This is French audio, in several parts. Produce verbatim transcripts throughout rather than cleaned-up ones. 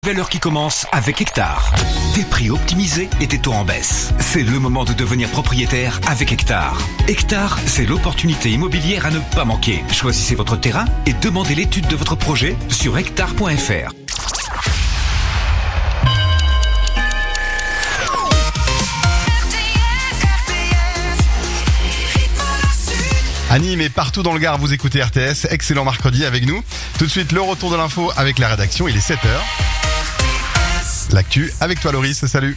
Nouvelle heure qui commence avec Hectare. Des prix optimisés et des taux en baisse. C'est le moment de devenir propriétaire avec Hectare. Hectare, c'est l'opportunité immobilière à ne pas manquer. Choisissez votre terrain et demandez l'étude de votre projet sur hectare point f r. À Nîmes et partout dans le Gard, vous écoutez R T S. Excellent mercredi avec nous. Tout de suite, le retour de l'info avec la rédaction. Il est sept heures. L'actu avec toi, Loris. Salut.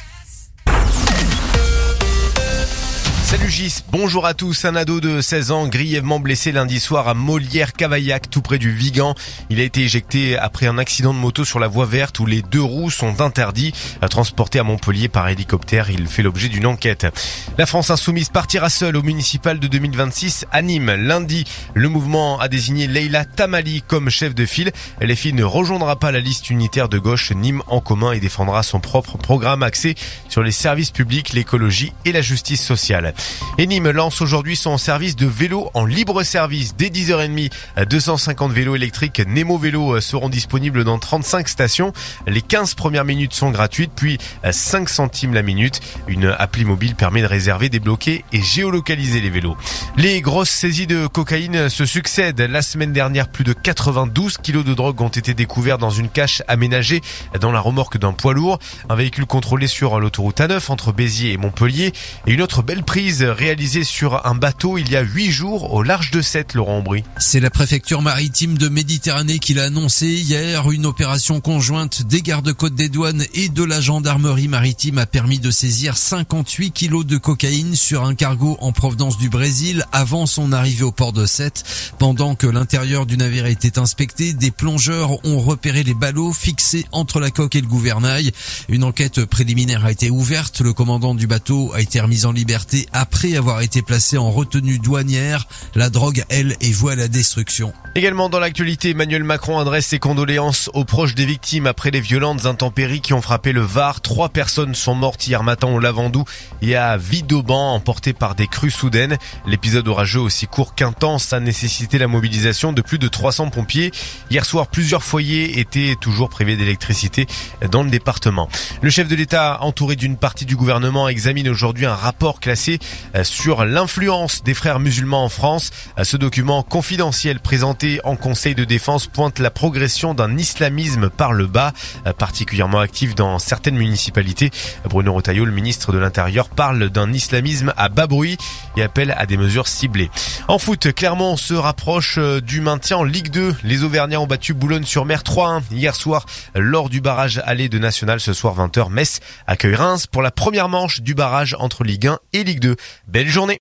Salut Gis, bonjour à tous. Un ado de seize ans grièvement blessé lundi soir à Molière-Cavaillac, tout près du Vigan. Il a été éjecté après un accident de moto sur la voie verte où les deux roues sont interdits. Transporté à Montpellier par hélicoptère, il fait l'objet d'une enquête. La France insoumise partira seule au municipal de deux mille vingt-six à Nîmes. Lundi, le mouvement a désigné Leïla Tamali comme chef de file. L F I ne rejoindra pas la liste unitaire de gauche Nîmes en commun et défendra son propre programme axé sur les services publics, l'écologie et la justice sociale. Et Nîmes lance aujourd'hui son service de vélo en libre service. Dès dix heures trente, deux cent cinquante vélos électriques Nemo Vélo seront disponibles dans trente-cinq stations. Les quinze premières minutes sont gratuites, puis cinq centimes la minute. Une appli mobile permet de réserver, débloquer et géolocaliser les vélos. Les grosses saisies de cocaïne se succèdent. La semaine dernière, plus de quatre-vingt-douze kilos de drogue ont été découverts dans une cache aménagée dans la remorque d'un poids lourd. Un véhicule contrôlé sur l'autoroute A neuf entre Béziers et Montpellier. Et une autre belle prise réalisée sur un bateau il y a huit jours au large de Sète, Laurent Aubry. C'est la préfecture maritime de Méditerranée qui l'a annoncé hier. Une opération conjointe des gardes-côtes des douanes et de la gendarmerie maritime a permis de saisir cinquante-huit kilos de cocaïne sur un cargo en provenance du Brésil avant son arrivée au port de Sète. Pendant que l'intérieur du navire était inspecté, des plongeurs ont repéré les ballots fixés entre la coque et le gouvernail. Une enquête préliminaire a été ouverte. Le commandant du bateau a été remis en liberté après avoir été placé en retenue douanière. La drogue, elle, est vouée à la destruction. Également dans l'actualité, Emmanuel Macron adresse ses condoléances aux proches des victimes après les violentes intempéries qui ont frappé le Var. Trois personnes sont mortes hier matin au Lavandou et à Vidauban, emportées par des crues soudaines. L'épisode orageux aussi court qu'intense a nécessité la mobilisation de plus de trois cents pompiers. Hier soir, plusieurs foyers étaient toujours privés d'électricité dans le département. Le chef de l'État, entouré d'une partie du gouvernement, examine aujourd'hui un rapport classé sur l'influence des frères musulmans en France. Ce document confidentiel présenté en Conseil de défense pointe la progression d'un islamisme par le bas, particulièrement actif dans certaines municipalités. Bruno Retailleau, le ministre de l'Intérieur, parle d'un islamisme à bas bruit et appelle à des mesures ciblées. En foot, Clermont se rapproche du maintien en Ligue deux. Les Auvergnats ont battu Boulogne-sur-Mer trois à un hier soir lors du barrage aller de National. Ce soir vingt heures, Metz accueille Reims pour la première manche du barrage entre Ligue un et Ligue deux. Belle journée.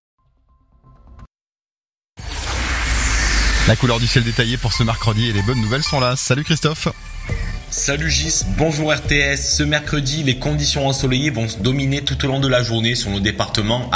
La couleur du ciel détaillée pour ce mercredi et les bonnes nouvelles sont là. Salut Christophe. Salut Gis, bonjour R T S. Ce mercredi, les conditions ensoleillées vont se dominer tout au long de la journée sur nos départements.